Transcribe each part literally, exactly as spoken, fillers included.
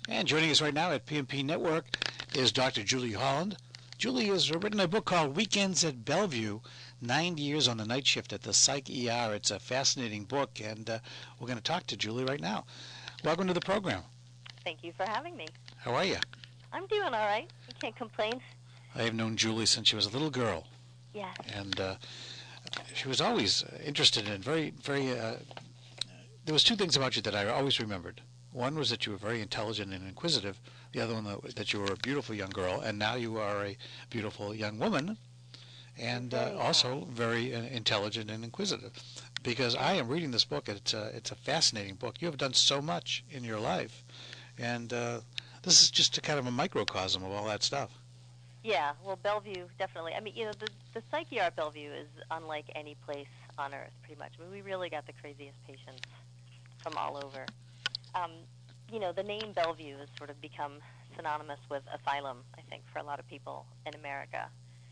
And joining us right now at P M P Network is Doctor Julie Holland. Julie has written a book called Weekends at Bellevue, Nine Years on the Night Shift at the Psych E R. It's a fascinating book, and uh, we're going to talk to Julie right now. Welcome to the program. Thank you for having me. How are you? I'm doing all right. I can't complain. I have known Julie since she was a little girl. Yes. And uh, she was always interested in very, very, uh, there was two things about you that I always remembered. One was that you were very intelligent and inquisitive. The other one, that, that you were a beautiful young girl, and now you are a beautiful young woman, and uh, also very uh, intelligent and inquisitive. Because I am reading this book, it's a, it's a fascinating book. You have done so much in your life, and uh, this is just a kind of a microcosm of all that stuff. Yeah, well, Bellevue, definitely. I mean, you know, the, the Psych E R at Bellevue is unlike any place on earth, pretty much. I mean, we really got the craziest patients from all over. Um, you know, the name Bellevue has sort of become synonymous with asylum, I think, for a lot of people in America.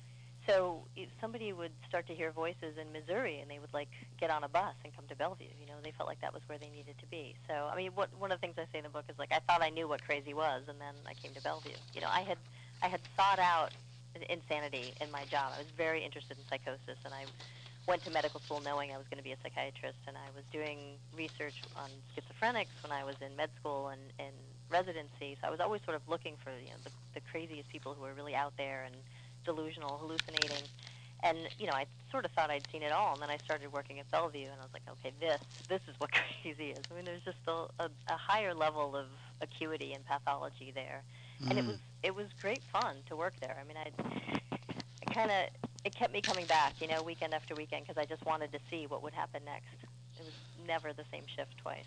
So if somebody would start to hear voices in Missouri, and they would, like, get on a bus and come to Bellevue. You know, they felt like that was where they needed to be. So, I mean, what, one of the things I say in the book is, like, I thought I knew what crazy was, and then I came to Bellevue. You know, I had, I had sought out insanity in my job. I was very interested in psychosis, and I went to medical school knowing I was going to be a psychiatrist, and I was doing research on schizophrenics when I was in med school and in residency. So I was always sort of looking for, you know, the, the craziest people who were really out there and delusional, hallucinating. And, you know, I sort of thought I'd seen it all, and then I started working at Bellevue, and I was like, okay, this, this is what crazy is. I mean, there's just a, a, a higher level of acuity and pathology there. And it was it was great fun to work there. I mean, I, I kind of, it kept me coming back, you know, weekend after weekend, because I just wanted to see what would happen next. It was never the same shift twice.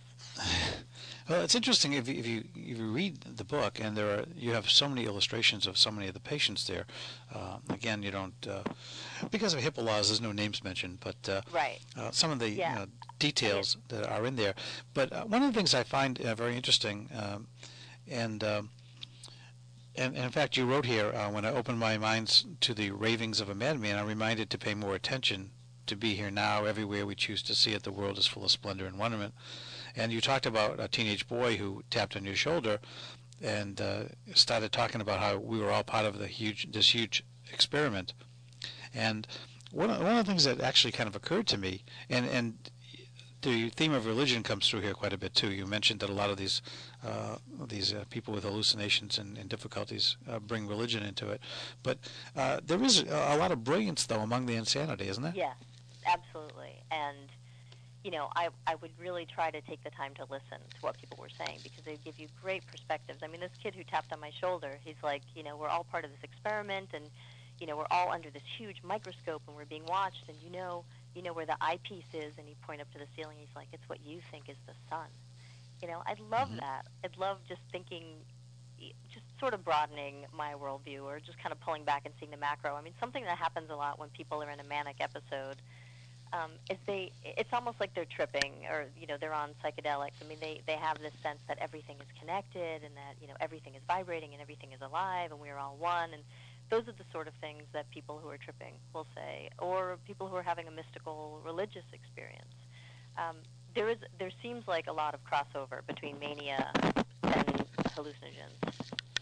Well, it's interesting if you, if you if you read the book, and there are you have so many illustrations of so many of the patients there. Uh, again, you don't uh, because of HIPAA laws. There's no names mentioned, but uh, right. uh, some of the yeah. you know, details that are in there. But uh, one of the things I find uh, very interesting, um, and um, And, and in fact, you wrote here, uh, when I opened my mind to the ravings of a madman, I'm reminded to pay more attention, to be here now, everywhere we choose to see it, the world is full of splendor and wonderment. And you talked about a teenage boy who tapped on your shoulder and uh, started talking about how we were all part of the huge, this huge experiment. And one of, one of the things that actually kind of occurred to me, and, and the theme of religion comes through here quite a bit too. You mentioned that a lot of these uh, these uh, people with hallucinations and, and difficulties uh, bring religion into it. But uh, there is a, a lot of brilliance, though, among the insanity, isn't there? Yes, absolutely. And, you know, I, I would really try to take the time to listen to what people were saying, because they give you great perspectives. I mean, this kid who tapped on my shoulder, he's like, you know, we're all part of this experiment, and, you know, we're all under this huge microscope, and we're being watched, and you know, you know where the eyepiece is, and he point up to the ceiling. He's like, it's what you think is the sun. You know, I'd love mm-hmm. that. I'd love just thinking, just sort of broadening my worldview, or just kind of pulling back and seeing the macro. I mean, something that happens a lot when people are in a manic episode um, is they, it's almost like they're tripping, or, you know, they're on psychedelics. I mean, they, they have this sense that everything is connected, and that, you know, everything is vibrating, and everything is alive, and we're all one, and those are the sort of things that people who are tripping will say, or people who are having a mystical religious experience. Um, there is, there seems like a lot of crossover between mania and hallucinogens.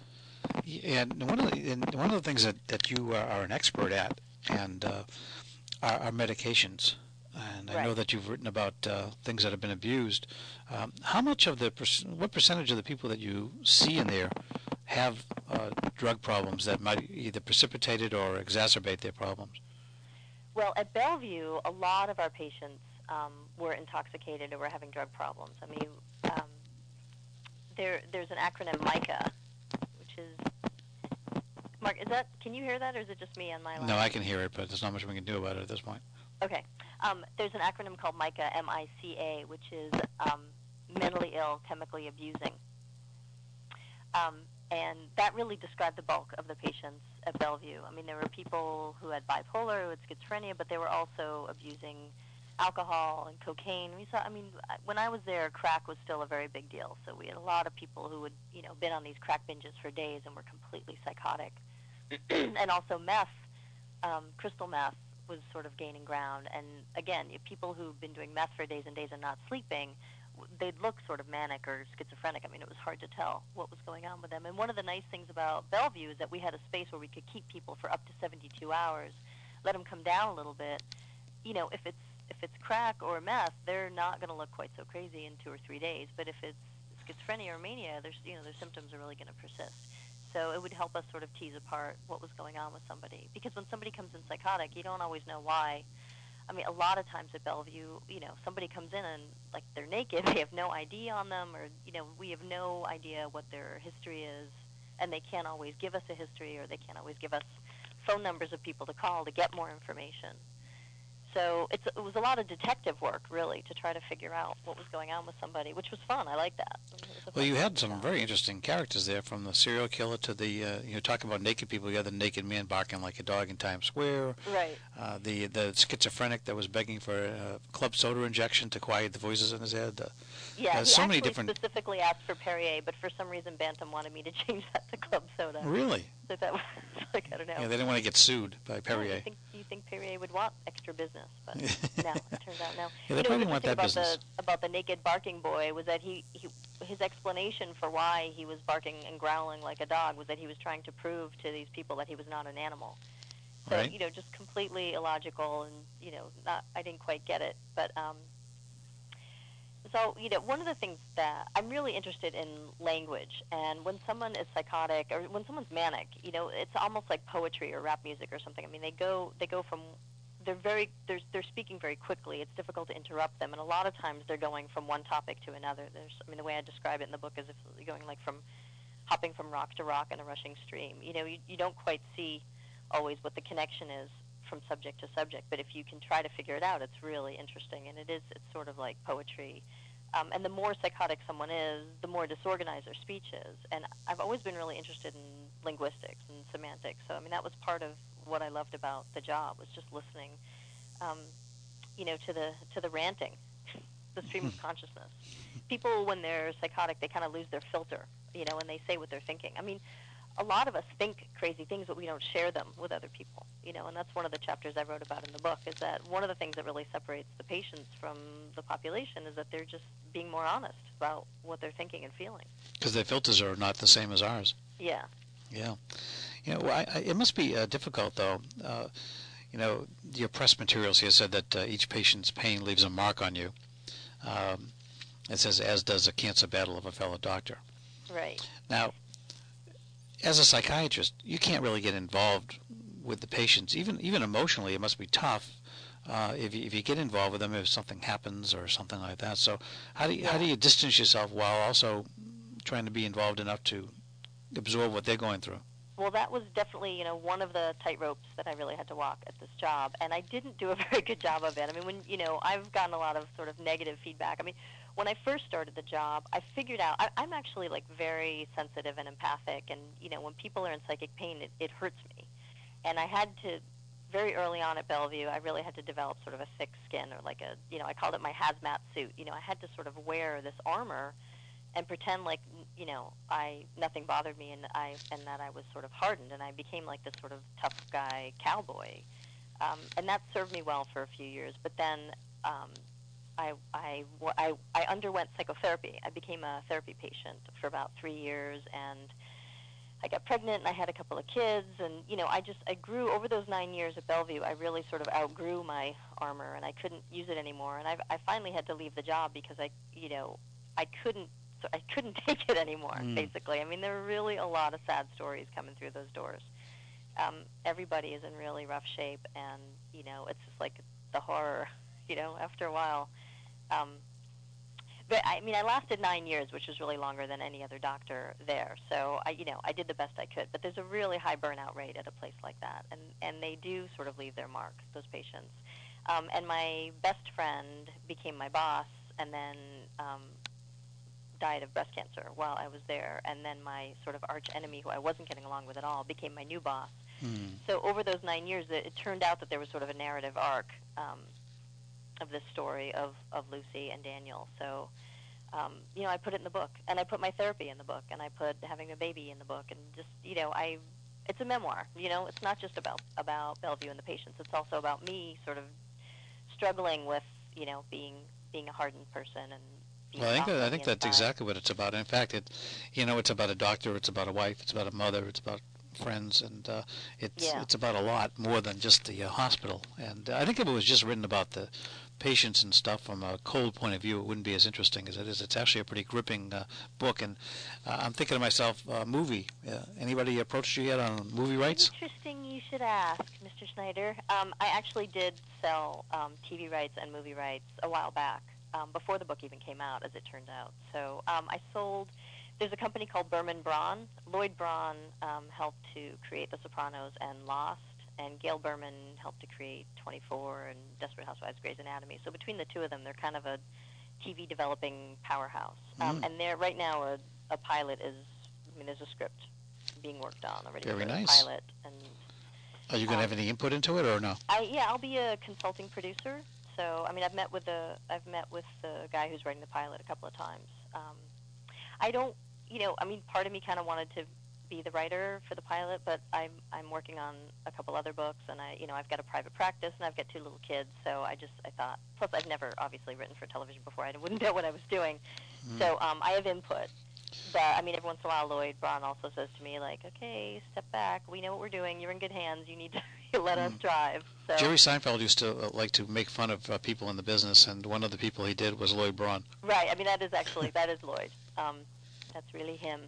Yeah, and one of the, and one of the things that, that you are, are an expert at, and uh, are, are medications. And I right. know that you've written about uh, things that have been abused. Um, how much of the, what percentage of the people that you see in there have uh, drug problems that might either precipitate it or exacerbate their problems? Well, at Bellevue, a lot of our patients um, were intoxicated or were having drug problems. I mean, um, there there's an acronym MICA, which is, Mark, is that, can you hear that, or is it just me on my line? No, I can hear it, but there's not much we can do about it at this point. Okay. Um, there's an acronym called MICA, M I C A, which is um, mentally ill, chemically abusing. Um, and that really described the bulk of the patients at Bellevue. I mean, there were people who had bipolar, who had schizophrenia, but they were also abusing alcohol and cocaine. We saw, I mean, when I was there, crack was still a very big deal. So we had a lot of people who had, you know, been on these crack binges for days and were completely psychotic. And also meth, um, crystal meth, was sort of gaining ground. And again, if people who've been doing meth for days and days and not sleeping they'd look sort of manic or schizophrenic. I mean, it was hard to tell what was going on with them. And one of the nice things about Bellevue is that we had a space where we could keep people for up to seventy-two hours, let them come down a little bit. You know, if it's if it's crack or meth, they're not going to look quite so crazy in two or three days. But if it's schizophrenia or mania, there's you know their symptoms are really going to persist. So it would help us sort of tease apart what was going on with somebody. Because when somebody comes in psychotic, you don't always know why. I mean, a lot of times at Bellevue, you know, somebody comes in and, like, they're naked, they have no I D on them, or, you know, we have no idea what their history is, and they can't always give us a history, or they can't always give us phone numbers of people to call to get more information. So it's, it was a lot of detective work, really, to try to figure out what was going on with somebody, which was fun. I like that. Well, you had some very interesting characters there, from the serial killer to the, uh, you know, talking about naked people. You had the naked man barking like a dog in Times Square. Right. Uh, the the schizophrenic that was begging for a club soda injection to quiet the voices in his head. Uh, yeah, uh, he so actually many different... specifically asked for Perrier, but for some reason Bantam wanted me to change that to club soda. Really? So that was, like, I don't know. Yeah, they didn't want to get sued by Perrier. Yeah, you think, you think Perrier would want extra business, but no, it turns out no. Yeah, they you know, probably didn't want that about business. The, about the naked barking boy was that he, he, his explanation for why he was barking and growling like a dog was that he was trying to prove to these people that he was not an animal. So, right. you know, just completely illogical, and, you know, not, I didn't quite get it. But, um, so, you know, one of the things that I'm really interested in language, and when someone is psychotic or when someone's manic, you know, it's almost like poetry or rap music or something. I mean, they go, they go from, they're very, they're, they're speaking very quickly. It's difficult to interrupt them, and a lot of times they're going from one topic to another. There's, I mean, the way I describe it in the book is if you're going like from, hopping from rock to rock in a rushing stream. You know, you, you don't quite see always what the connection is from subject to subject, but if you can try to figure it out, it's really interesting, and it is, it's sort of like poetry. Um, and the more psychotic someone is, the more disorganized their speech is. And I've always been really interested in linguistics and semantics, so I mean that was part of what I loved about the job, was just listening, um, you know, to the to the ranting, the stream of consciousness. People, when they're psychotic, they kind of lose their filter, you know, and they say what they're thinking. I mean, a lot of us think crazy things, but we don't share them with other people, you know, and that's one of the chapters I wrote about in the book, is that one of the things that really separates the patients from the population is that they're just being more honest about what they're thinking and feeling. Because their filters are not the same as ours. Yeah. Yeah. You know, I, I, it must be uh, difficult, though. Uh, you know, your press materials here said that uh, each patient's pain leaves a mark on you. Um, it says, as does a cancer battle of a fellow doctor. Right. Now, as a psychiatrist, you can't really get involved with the patients. Even even emotionally, it must be tough uh, if, you, if you get involved with them, if something happens or something like that. So how do you, yeah. how do you distance yourself while also trying to be involved enough to absorb what they're going through? Well, that was definitely, you know, one of the tightropes that I really had to walk at this job, and I didn't do a very good job of it. I mean, when, you know, I've gotten a lot of sort of negative feedback. I mean, when I first started the job, I figured out, I, I'm actually, like, very sensitive and empathic, and, you know, when people are in psychic pain, it, it hurts me. And I had to, very early on at Bellevue, I really had to develop sort of a thick skin, or like a, you know, I called it my hazmat suit. You know, I had to sort of wear this armor and pretend like, you know, I nothing bothered me, and I and that I was sort of hardened, and I became like this sort of tough guy cowboy, um, and that served me well for a few years. But then um, I, I, I, I underwent psychotherapy. I became a therapy patient for about three years, and I got pregnant, and I had a couple of kids, and, you know, I just, I grew, over those nine years at Bellevue, I really sort of outgrew my armor, and I couldn't use it anymore, and I, I finally had to leave the job because I, you know, I couldn't, so I couldn't take it anymore, mm. basically. I mean, there were really a lot of sad stories coming through those doors. Um, everybody is in really rough shape, and, you know, it's just like the horror, you know, after a while. Um, but, I mean, I lasted nine years, which was really longer than any other doctor there. So, I, you know, I did the best I could. But there's a really high burnout rate at a place like that, and, and they do sort of leave their mark, those patients. Um, and my best friend became my boss, and then um, died of breast cancer while I was there, and then my sort of arch enemy, who I wasn't getting along with at all, became my new boss. Mm. So over those nine years, it, it turned out that there was sort of a narrative arc um, of this story of, of Lucy and Daniel. So, um, you know, I put it in the book, and I put my therapy in the book, and I put having a baby in the book, and just, you know, I, it's a memoir, you know, it's not just about, about Bellevue and the patients, it's also about me sort of struggling with, you know, being, being a hardened person and, Well, I think soft that, I on think the that's inside. exactly what it's about. In fact, it, you know, it's about a doctor, it's about a wife, it's about a mother, it's about friends, and uh, it's Yeah. it's about a lot more than just the uh, hospital. And uh, I think if it was just written about the patients and stuff from a cold point of view, it wouldn't be as interesting as it is. It's actually a pretty gripping uh, book, and uh, I'm thinking to myself, uh, movie. Uh, anybody approached you yet on movie rights? Interesting you should ask, Mister Schneider. Um, I actually did sell um, T V rights and movie rights a while back, um, before the book even came out, as it turned out. So um, I sold, there's a company called Berman Braun. Lloyd Braun um, helped to create The Sopranos and Lost, and Gail Berman helped to create twenty-four and Desperate Housewives, Grey's Anatomy. So between the two of them, they're kind of a T V developing powerhouse. Um, Mm, and they're, right now, a, a pilot is, I mean, there's a script being worked on already very for a nice. pilot, and Are you going to um, have any input into it or no? I yeah I'll be a consulting producer. So I mean I've met with the I've met with the guy who's writing the pilot a couple of times. Um, I don't you know I mean part of me kind of wanted to be the writer for the pilot, but I'm I'm working on a couple other books, and I you know I've got a private practice and I've got two little kids, so I just I thought, plus I've never obviously written for television before, I wouldn't know what I was doing, Mm. so um, I have input. But I mean, every once in a while, Lloyd Braun also says to me, like, "Okay, step back. We know what we're doing. You're in good hands. You need to let us Mm. drive." So Jerry Seinfeld used to uh, like to make fun of uh, people in the business, and one of the people he did was Lloyd Braun. right. I mean, that is actually that is Lloyd. Um, that's really him.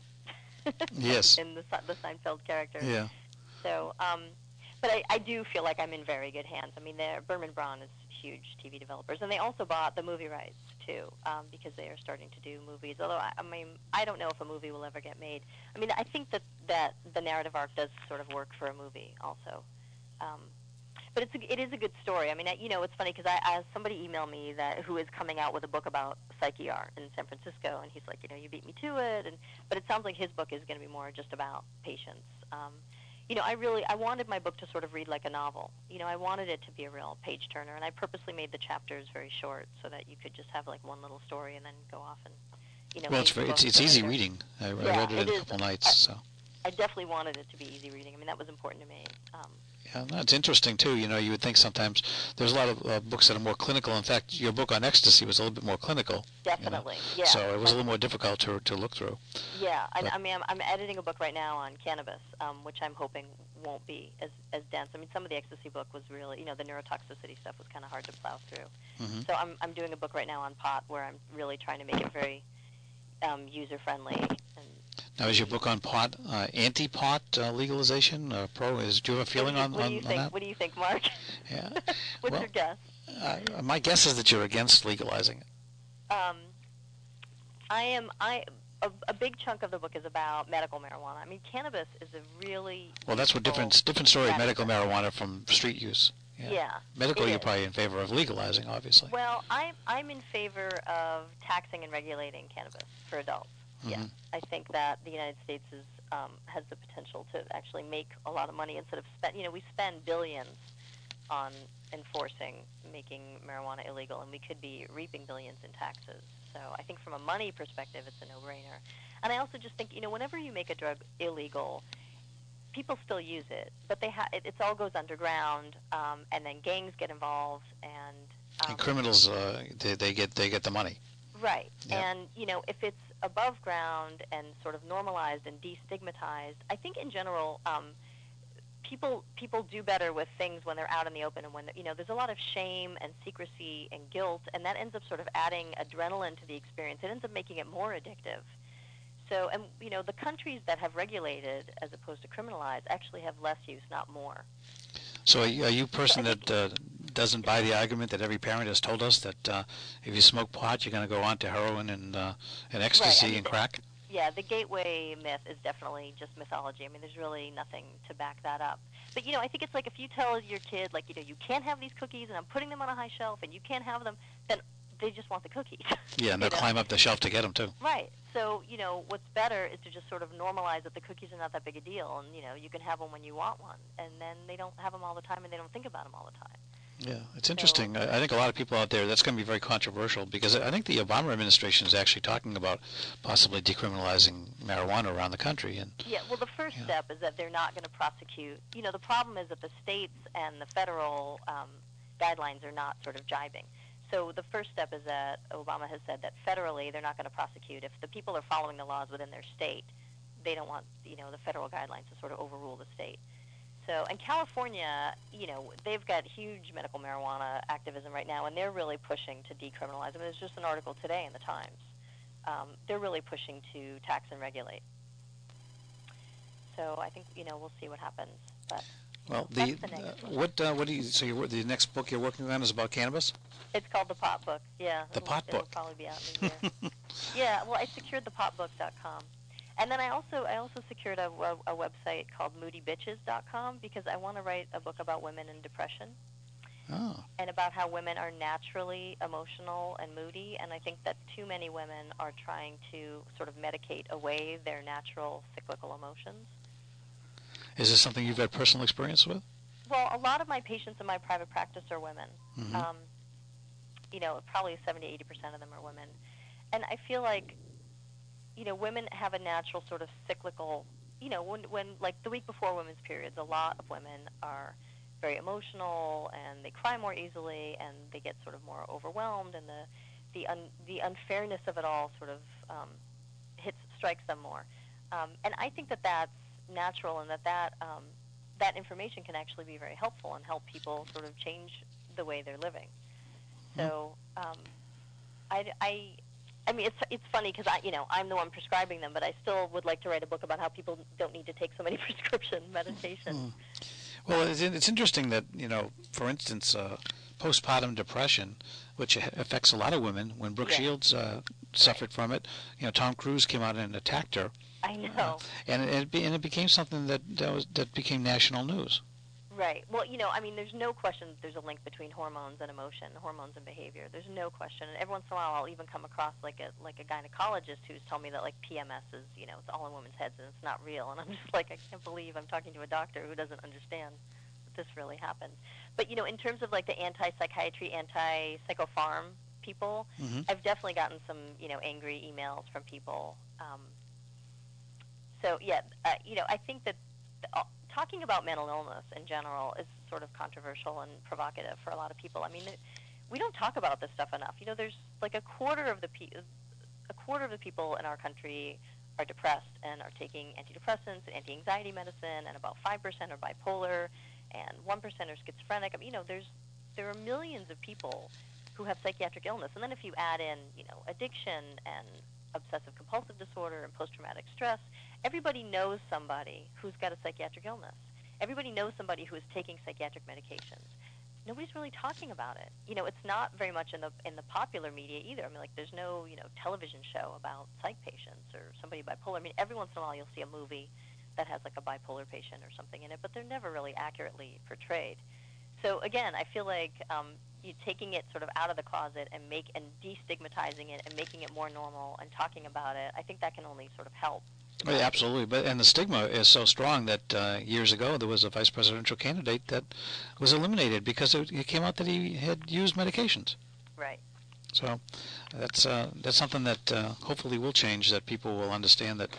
Yes. In the Se- the Seinfeld character. Yeah. So, um, but I, I do feel like I'm in very good hands. I mean, they're, Berman Braun is huge T V developers, and they also bought the movie rights too, um, because they are starting to do movies. Although I, I mean, I don't know if a movie will ever get made. I mean, I think that that the narrative arc does sort of work for a movie also. Um, but it's a, it is a good story. I mean, I, you know, it's funny because I, I somebody emailed me that who is coming out with a book about Psych E R in San Francisco, and he's like, you know, you beat me to it, and but it sounds like his book is going to be more just about patients. Um, you know, I really I wanted my book to sort of read like a novel. You know, I wanted it to be a real page turner, and I purposely made the chapters very short so that you could just have like one little story and then go off and, you know, Well, it's make the very, it's book it's for easy later. reading. I, I Yeah, read it it in a is. couple nights. I, So I definitely wanted it to be easy reading. I mean, that was important to me. Um, yeah, no, it's interesting too. You know, you would think sometimes there's a lot of uh, books that are more clinical. In fact, your book on ecstasy was a little bit more clinical. definitely, You know? yeah. So it was a My- little more difficult to to look through. Yeah, I, But- I mean, I'm, I'm editing a book right now on cannabis, um, which I'm hoping won't be as, as dense. I mean, some of the ecstasy book was really, you know, the neurotoxicity stuff was kind of hard to plow through. hmm So I'm, I'm doing a book right now on pot where I'm really trying to make it very um, user-friendly. And Now, is your book on pot uh, anti-pot uh, legalization? Uh, pro? Is do you have a feeling what do you, on, what on, do you on think? that? What do you think, Mark? Yeah. What's Well, your guess? Uh, my guess is that you're against legalizing it. Um, I am. I a, a big chunk of the book is about medical marijuana. I mean, cannabis is a really Well, that's what useful different different story. radical. Medical marijuana from street use. Yeah. Yeah, Medical, it you're is. probably in favor of legalizing, obviously. Well, I'm I'm in favor of taxing and regulating cannabis for adults. Yeah, Mhm. I think that the United States is um, has the potential to actually make a lot of money instead of spend. You know, we spend billions on enforcing making marijuana illegal, and we could be reaping billions in taxes. So I think from a money perspective, it's a no-brainer. And I also just think, you know, whenever you make a drug illegal, people still use it, but they ha- it, it all goes underground, um, and then gangs get involved, and um, And criminals, uh, they, they get they get the money. right. Yeah. And you know, if it's above ground and sort of normalized and destigmatized, I think in general, um, people people do better with things when they're out in the open, and when you know there's a lot of shame and secrecy and guilt, and that ends up sort of adding adrenaline to the experience. It ends up making it more addictive. So, and you know, the countries that have regulated as opposed to criminalized actually have less use, not more. So are you, are you a person So I think- that uh, doesn't buy the argument that every parent has told us that uh, if you smoke pot, you're going to go on to heroin and uh, and ecstasy mean, and the- crack? Yeah, the gateway myth is definitely just mythology. I mean, there's really nothing to back that up. But, you know, I think it's like if you tell your kid, like, you know, you can't have these cookies and I'm putting them on a high shelf and you can't have them, then they just want the cookies. Yeah, and they'll you know? climb up the shelf to get them, too. Right. So, you know, what's better is to just sort of normalize that the cookies are not that big a deal, and, you know, you can have them when you want one. And then they don't have them all the time, and they don't think about them all the time. Yeah, it's interesting. I I think a lot of people out there, that's going to be very controversial because I think the Obama administration is actually talking about possibly decriminalizing marijuana around the country. And Yeah, well, the first Yeah. step is that they're not going to prosecute. You know, the problem is that the states and the federal um, guidelines are not sort of jibing. so the first step is that Obama has said that federally they're not going to prosecute if the people are following the laws within their state. They don't want, you know, the federal guidelines to sort of overrule the state. So, and California, you know, they've got huge medical marijuana activism right now, and they're really pushing to decriminalize. I mean, there's just an article today in the Times. Um, they're really pushing to tax and regulate. So I think, you know, we'll see what happens. But well, you know, the, the next uh, one. what uh, what do you so your, the next book you're working on is about cannabis? It's called The Pot Book. Yeah. The it'll, Pot it'll Book. probably be out in a year. Yeah. Well, I secured the pot book dot com. And then I also I also secured a, a, a website called moody bitches dot com because I want to write a book about women in depression. Oh. And about how women are naturally emotional and moody, and I think that too many women are trying to sort of medicate away their natural cyclical emotions. Is this something you've had personal experience with? Well, a lot of my patients in my private practice are women. Mm-hmm. Um, you know, probably seventy, eighty percent of them are women. And I feel like, you know, women have a natural sort of cyclical, you know, when, when like the week before women's periods, a lot of women are very emotional and they cry more easily and they get sort of more overwhelmed, and the the un, the unfairness of it all sort of um, hits strikes them more. Um, and I think that that's natural, and that that um, that information can actually be very helpful and help people sort of change the way they're living. So um, I, I I mean, it's it's funny because I, you know, I'm the one prescribing them, but I still would like to write a book about how people don't need to take so many prescription medications. Mm. Well, it's, it's interesting that, you know, for instance, uh, postpartum depression, which affects a lot of women, when Brooke Yeah. Shields uh, suffered Right. from it, you know, Tom Cruise came out and attacked her, I know. uh, and it be, and it became something that that, was, that became national news. Right. Well, you know, I mean, there's no question that there's a link between hormones and emotion, hormones and behavior. There's no question. And every once in a while, I'll even come across like a like a gynecologist who's telling me that like P M S is, you know, it's all in women's heads and it's not real. And I'm just like, I can't believe I'm talking to a doctor who doesn't understand that this really happens. But you know, in terms of like the anti-psychiatry, anti-psychopharm people, Mm-hmm. I've definitely gotten some, you know, angry emails from people. Um, so yeah, uh, you know, I think that. The, uh, Talking about mental illness in general is sort of controversial and provocative for a lot of people. I mean, we don't talk about this stuff enough. You know, there's like a quarter of the pe- a quarter of the people in our country are depressed and are taking antidepressants and anti-anxiety medicine, and about five percent are bipolar, and one percent are schizophrenic. I mean, you know, there's there are millions of people who have psychiatric illness, and then if you add in, you know, addiction and obsessive compulsive disorder and post-traumatic stress, everybody knows somebody who's got a psychiatric illness. Everybody knows somebody who is taking psychiatric medications. Nobody's really talking about it. You know, it's not very much in the in the popular media either. I mean, like, there's no, you know, television show about psych patients or somebody bipolar. I mean, every once in a while you'll see a movie that has like a bipolar patient or something in it, but they're never really accurately portrayed. So again, I feel like um, you taking it sort of out of the closet and make and destigmatizing it and making it more normal and talking about it, I think that can only sort of help. Oh, yeah, absolutely. But and the stigma is so strong that uh, years ago there was a vice presidential candidate that was eliminated because it, it came out that he had used medications. Right. So that's uh, that's something that uh, hopefully will change. That people will understand that,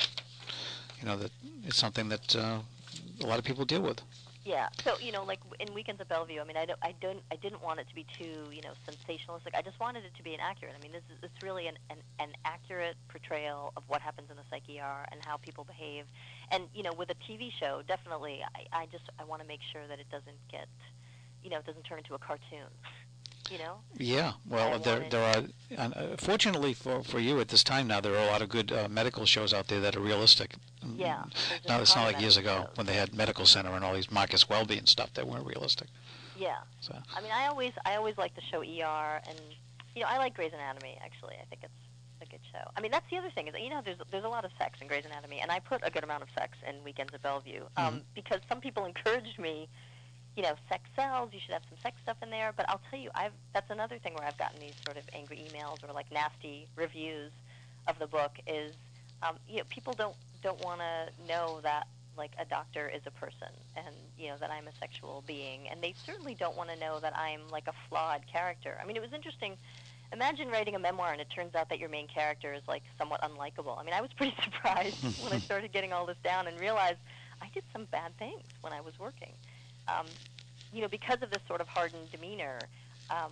you know, that it's something that uh, a lot of people deal with. Yeah. So, you know, like in Weekends at Bellevue, I mean, I don't, I don't, I didn't want it to be too, you know, sensationalistic. I just wanted it to be inaccurate. I mean, this is it's really an, an, an accurate portrayal of what happens in the psych E R and how people behave. And, you know, with a T V show, definitely, I, I just, I want to make sure that it doesn't get, you know, it doesn't turn into a cartoon. You know? Yeah, well, I there wanted- there are. Uh, fortunately for, for you at this time now, there are a lot of good uh, medical shows out there that are realistic. Yeah. there's just No, a it's ton not of like years medical ago shows. when they had Medical Center and all these Marcus Welby and stuff that weren't realistic. Yeah. So I mean, I always, I always like the show E R, and you know, I like Grey's Anatomy. Actually, I think it's a good show. I mean, that's the other thing is that, you know, there's there's a lot of sex in Grey's Anatomy, and I put a good amount of sex in Weekends at Bellevue um, Mhm. because some people encouraged me. You know, sex sells. You should have some sex stuff in there. But I'll tell you, I've that's another thing where I've gotten these sort of angry emails or like nasty reviews of the book is, um, you know, people don't don't want to know that like a doctor is a person and, you know, that I'm a sexual being, and they certainly don't want to know that I'm like a flawed character. I mean, it was interesting. Imagine writing a memoir and it turns out that your main character is like somewhat unlikable. I mean, I was pretty surprised when I started getting all this down and realized I did some bad things when I was working. Um, you know, because of this sort of hardened demeanor, um,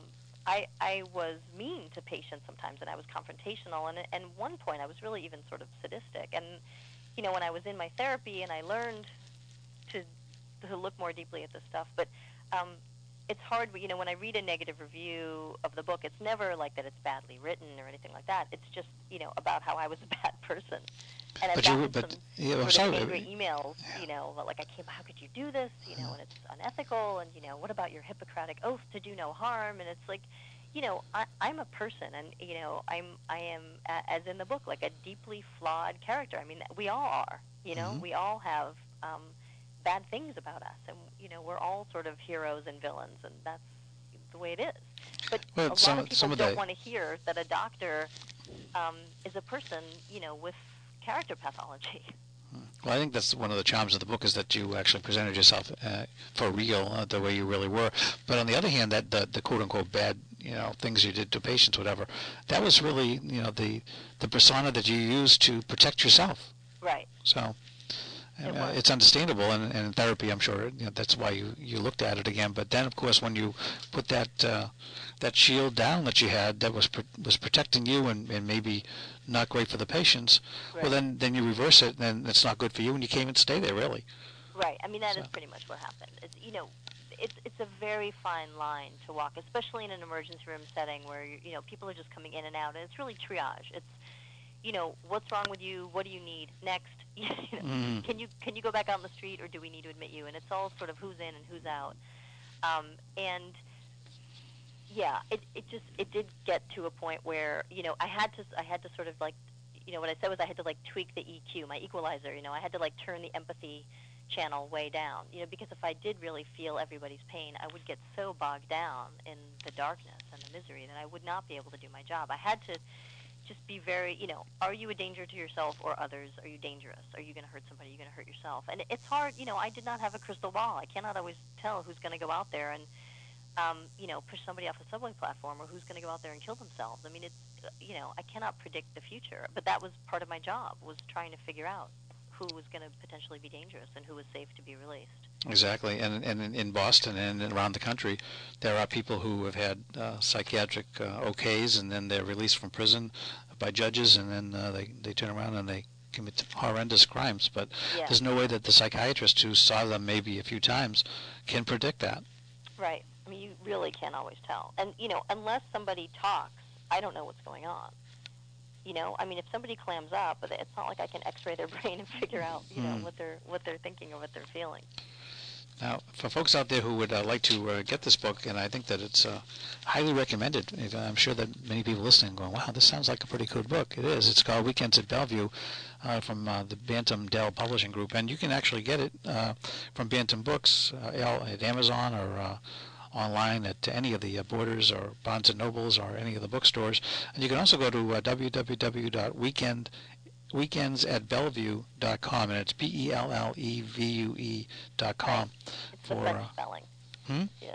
I I was mean to patients sometimes, and I was confrontational, and and at one point I was really even sort of sadistic. And you know, when I was in my therapy and I learned to to look more deeply at this stuff, but um, it's hard. You know, when I read a negative review of the book, it's never like that it's badly written or anything like that. It's just, you know, about how I was a bad person. And I've But gotten you, but some yeah, I'm sort sorry. of angry emails, you know, like I can't. How could you do this? You know, and it's unethical. And you know, what about your Hippocratic oath to do no harm? And it's like, you know, I, I'm a person, and you know, I'm I am a- as in the book, like a deeply flawed character. I mean, we all are. You know, Mm-hmm. we all have um, bad things about us, and you know, we're all sort of heroes and villains, and that's the way it is. But Well, a lot some of people some of don't the want to hear that a doctor um, is a person, you know, with character pathology. Well, I think that's one of the charms of the book is that you actually presented yourself uh, for real, uh, the way you really were. But on the other hand, that the, the quote-unquote bad, you know, things you did to patients, whatever, that was really, you know, the the persona that you used to protect yourself. Right. So It uh, was. it's understandable, and, and in therapy, I'm sure you know, that's why you, you looked at it again. But then, of course, when you put that uh, that shield down that you had that was pr- was protecting you and, and maybe not great for the patients, Right. well, then then you reverse it, and it's not good for you, and you can't even stay there, really. Right. I mean, that So. is pretty much what happened. It's, you know, it's it's a very fine line to walk, especially in an emergency room setting where you you know people are just coming in and out, and it's really triage. It's you know, what's wrong with you? What do you need next? you know, Mm. can you can you go back out on the street, or do we need to admit you? And it's all sort of who's in and who's out. Um, and yeah, it it just it did get to a point where you know I had to I had to sort of like you know what I said was I had to like tweak the E Q, my equalizer. You know, I had to like turn the empathy channel way down. You know, because if I did really feel everybody's pain, I would get so bogged down in the darkness and the misery that I would not be able to do my job. I had to just be very, you know, are you a danger to yourself or others? Are you dangerous? Are you going to hurt somebody? Are you going to hurt yourself? And it's hard, you know, I did not have a crystal ball. I cannot always tell who's going to go out there and, um, you know, push somebody off a subway platform or who's going to go out there and kill themselves. I mean, it's, uh, you know, I cannot predict the future. But that was part of my job, was trying to figure out who was going to potentially be dangerous and who was safe to be released. Exactly, and and in- in Boston and around the country, there are people who have had uh, psychiatric uh, okays, and then they're released from prison by judges, and then uh, they they turn around and they commit horrendous crimes. But Yeah. there's no way that the psychiatrist who saw them maybe a few times can predict that. Right. I mean, you really can't always tell. And, you know, unless somebody talks, I don't know what's going on. You know, I mean, if somebody clams up, it's not like I can X-ray their brain and figure out, you know, Mm. what they're what they're thinking or what they're feeling. Now, for folks out there who would uh, like to uh, get this book, and I think that it's uh, highly recommended. I'm sure that many people listening are going, wow, this sounds like a pretty good book. It is. It's called Weekends at Bellevue uh, from uh, the Bantam Dell Publishing Group, and you can actually get it uh, from Bantam Books uh, at Amazon or uh, online at any of the uh, Borders or Barnes and Nobles or any of the bookstores. And you can also go to uh, w w w dot weekend weekends at bellevue dot com, and it's B E L L E V U E dot com. Right. It's the For, French uh, spelling. Hmm? Yeah.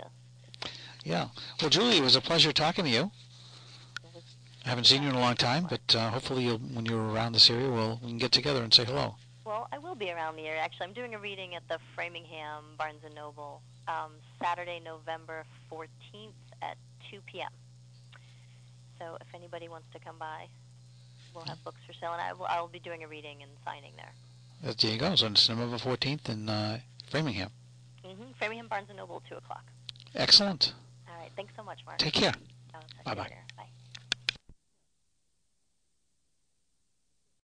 Yeah. Well, Julie, it was a pleasure talking to you. It was, I haven't seen you in a long time, fun. but uh, hopefully you'll, when you're around this area, we'll, we can get together and say hello. Well, I will be around the area. Actually, I'm doing a reading at the Framingham Barnes and Noble um, Saturday, November fourteenth at two p.m. So if anybody wants to come by, we'll have books for sale, and I will, I will be doing a reading and signing there. Uh, There you go. So it's November fourteenth in uh, Framingham. Mm-hmm. Framingham Barnes and Noble, two o'clock. Excellent. All right. Thanks so much, Mark. Take care. I'll talk to you Bye-bye. later. Bye.